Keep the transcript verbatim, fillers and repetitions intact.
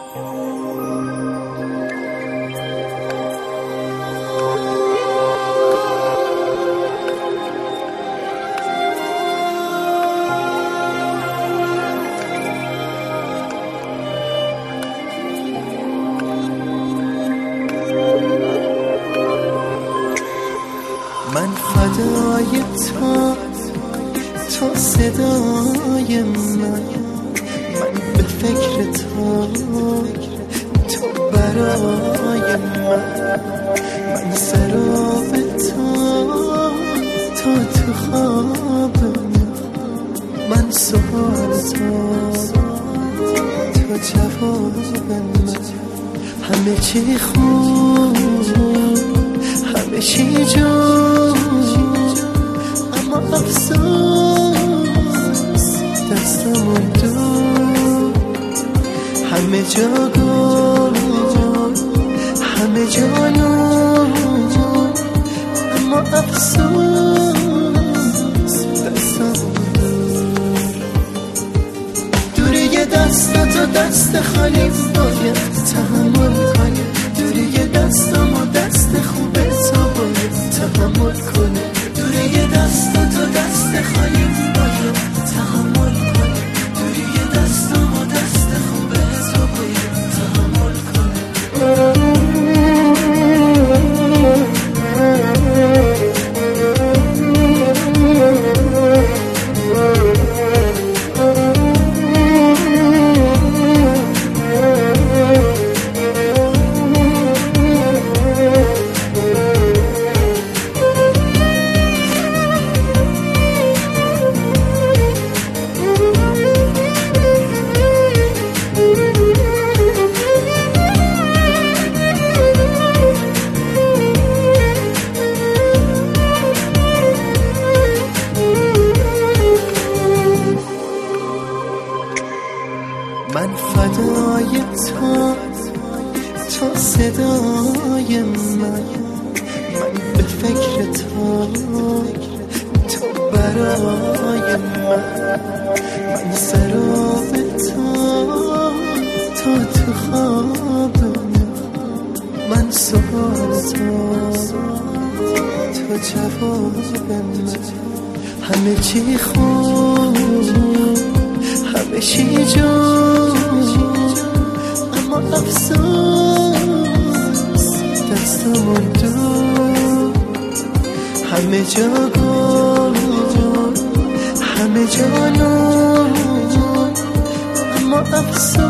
من فدای تو، تو صدای من، من به فکر تو، تو برای من، من سراب تو، تو تو خواب من، من سوال تو، تو جواب من، همه چی خوب، همه چی جون، اما افسوس دستمون دور، همه جا گل، همه جا نور، اما افسوس دستمون دور. دوری دست تو دست خالی باید تحمل کنی، دوری دستم و دست خوب تو باید تحمل کنی، دوری دست تو دست خالی باید تحمل کنی، دوری دستم و دست خوب تو باید تحمل کنی. من فدای تو، تو صدای من، من به فکر تو، تو برای من، من سراب تو، تو تو خواب من، من سوال تو، تو جواب من، همه چی خوب، همه چی جون، اما افسوس دستمون دور، همه جا گل، همه جا نور، اما افسوس